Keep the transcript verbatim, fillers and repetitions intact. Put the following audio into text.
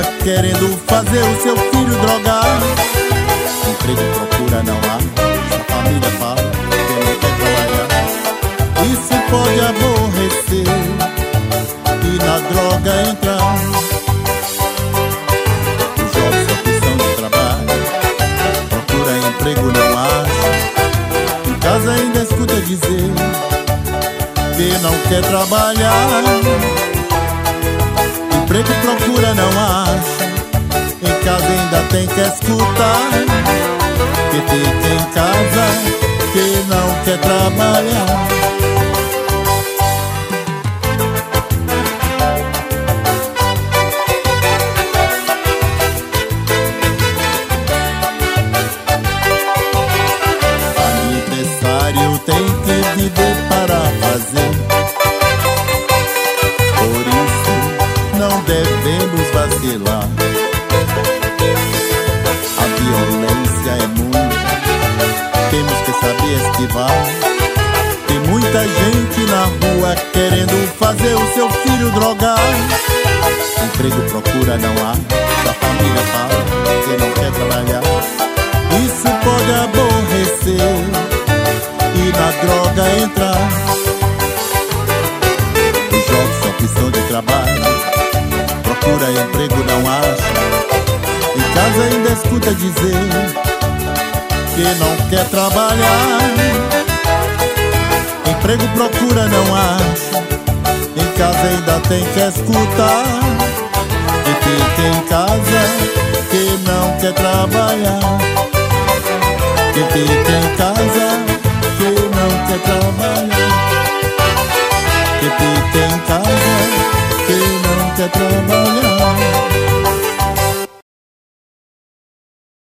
rua querendo fazer o seu filho drogar. Emprego procura não há, a família fala que não quer trabalhar. Isso pode aborrecer e na droga entrar. Os jovens só precisam de trabalho, procura emprego não acha. Em casa ainda escuta dizer que não quer trabalhar. Emprego procura não acha, em casa ainda tem que escutar que fica em casa, que não quer trabalhar. Aniversário tem que viver para fazer, por isso não devemos vacilar. A violência é muita, temos que saber esquivar. Tem muita gente na rua querendo fazer o seu filho drogar. Emprego procura não há, a família fala que não quer trabalhar. Isso pode aborrecer e na droga entrar. Os jovens só precisam de trabalho, procura emprego não acha. Em casa ainda escuta dizer que não quer trabalhar. Emprego procura não acha, em casa ainda tem que escutar que fica em casa, que não quer trabalhar. Que fica em casa, que não quer trabalhar.